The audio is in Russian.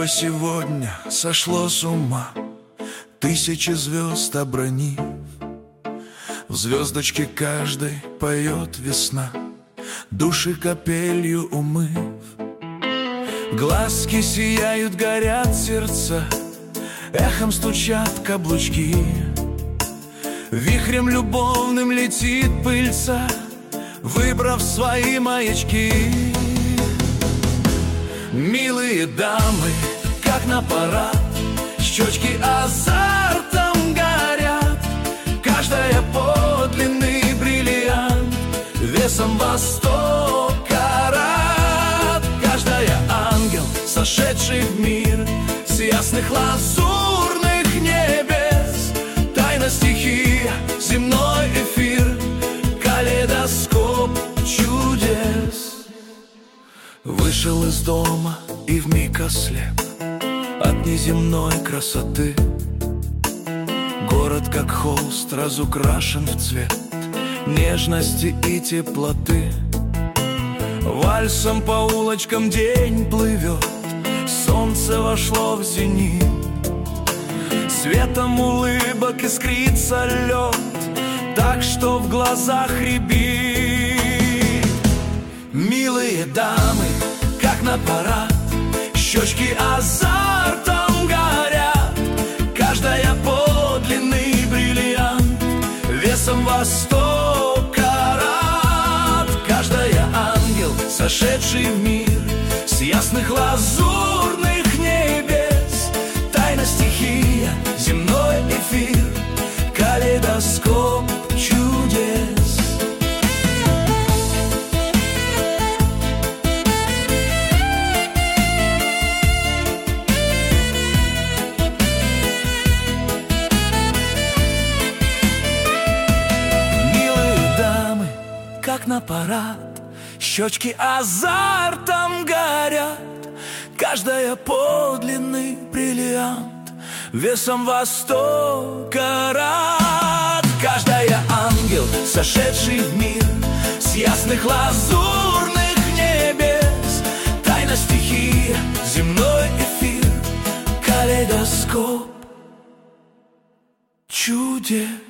Небо сегодня сошло с ума, тысячи звезд обронив. В звездочке каждой поет весна, души капелью умыв. Глазки сияют, горят сердца, эхом стучат каблучки. Вихрем любовным летит пыльца, выбрав свои маячки. Милые дамы, как на парад, щечки азартом горят. Каждая подлинный бриллиант весом во 100 карат. Каждая ангел, сошедший в мир с ясных лазурных небес. Тайна стихия, земной эфир, калейдоскоп чудес. Вышел из дома и вмиг ослеп от неземной красоты. Город, как холст, разукрашен в цвет нежности и теплоты. Вальсом по улочкам день плывет, солнце вошло в зенит. Светом улыбок искрится лед, так что в глазах рябит. Милые дамы, как на парад, щечки азартом горят. Каждая подлинный бриллиант весом во 100 карат. Каждая ангел, сошедший в мир с ясных лазурных небес. Тайна стихия, земной эфир, калейдоскоп чудес. Как на парад, щечки азартом горят. Каждая подлинный бриллиант весом во 100 карат. Каждая ангел, сошедший в мир с ясных лазурных небес. Тайна стихия, земной эфир, калейдоскоп чудес.